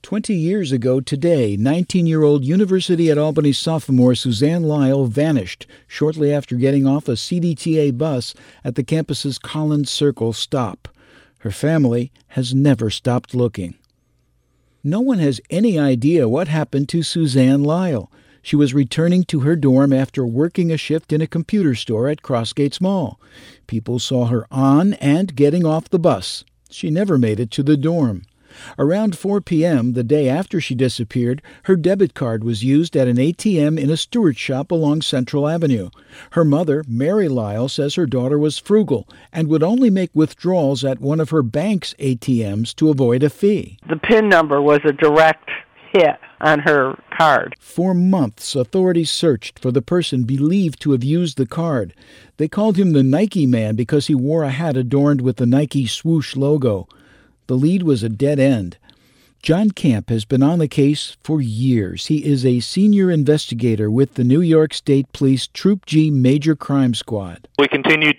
20 years ago today, 19-year-old University at Albany sophomore Suzanne Lyle vanished shortly after getting off a CDTA bus at the campus's Collins Circle stop. Her family has never stopped looking. No one has any idea what happened to Suzanne Lyle. She was returning to her dorm after working a shift in a computer store at Crossgates Mall. People saw her on and getting off the bus. She never made it to the dorm. Around 4 p.m., the day after she disappeared, her debit card was used at an ATM in a Stewart shop along Central Avenue. Her mother, Mary Lyle, says her daughter was frugal and would only make withdrawals at one of her bank's ATMs to avoid a fee. The PIN number was a direct hit on her card. For months, authorities searched for the person believed to have used the card. They called him the Nike Man because he wore a hat adorned with the Nike swoosh logo. The lead was a dead end. John Camp has been on the case for years. He is a senior investigator with the New York State Police Troop G Major Crime Squad. We continue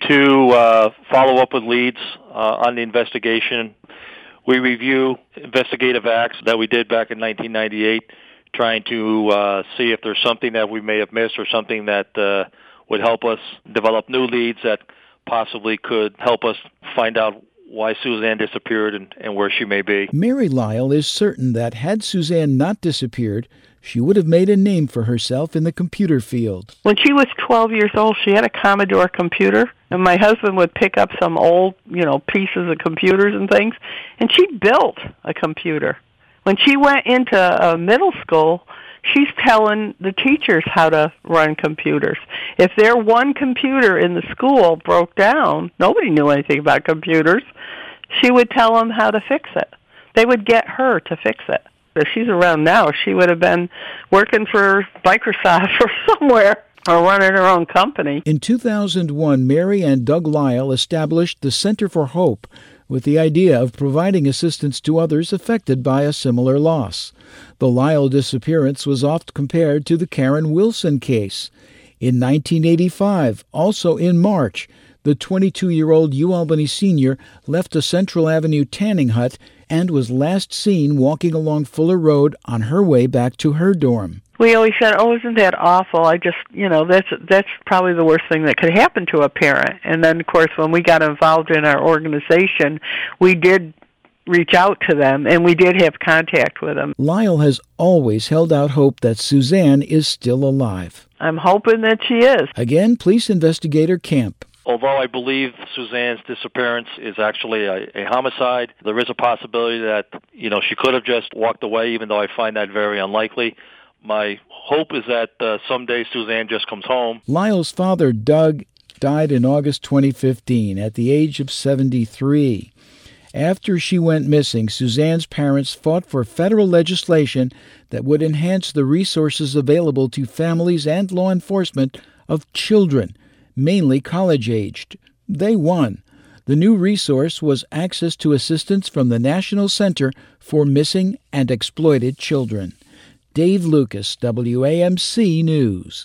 to follow up with leads on the investigation. We review investigative acts that we did back in 1998, trying to see if there's something that we may have missed or something that would help us develop new leads that possibly could help us find out why Suzanne disappeared and where she may be. Mary Lyle is certain that had Suzanne not disappeared, she would have made a name for herself in the computer field. When she was 12 years old, she had a Commodore computer, and my husband would pick up some old, pieces of computers and things, and she built a computer. When she went into middle school, she's telling the teachers how to run computers. If their one computer in the school broke down, nobody knew anything about computers, she would tell them how to fix it. They would get her to fix it. If she's around now, she would have been working for Microsoft or somewhere or running her own company. In 2001, Mary and Doug Lyle established the Center for Hope with the idea of providing assistance to others affected by a similar loss. The Lyle disappearance was oft compared to the Karen Wilson case. In 1985, also in March, the 22-year-old UAlbany senior left a Central Avenue tanning hut and was last seen walking along Fuller Road on her way back to her dorm. We always said, isn't that awful? That's probably the worst thing that could happen to a parent. And then, of course, when we got involved in our organization, we did reach out to them, and we did have contact with them. Lyle has always held out hope that Suzanne is still alive. I'm hoping that she is. Again, police investigator Camp. Although I believe Suzanne's disappearance is actually a homicide, there is a possibility that, she could have just walked away, even though I find that very unlikely. My hope is that someday Suzanne just comes home. Lyle's father, Doug, died in August 2015 at the age of 73. After she went missing, Suzanne's parents fought for federal legislation that would enhance the resources available to families and law enforcement of children, mainly college-aged. They won. The new resource was access to assistance from the National Center for Missing and Exploited Children. Dave Lucas, WAMC News.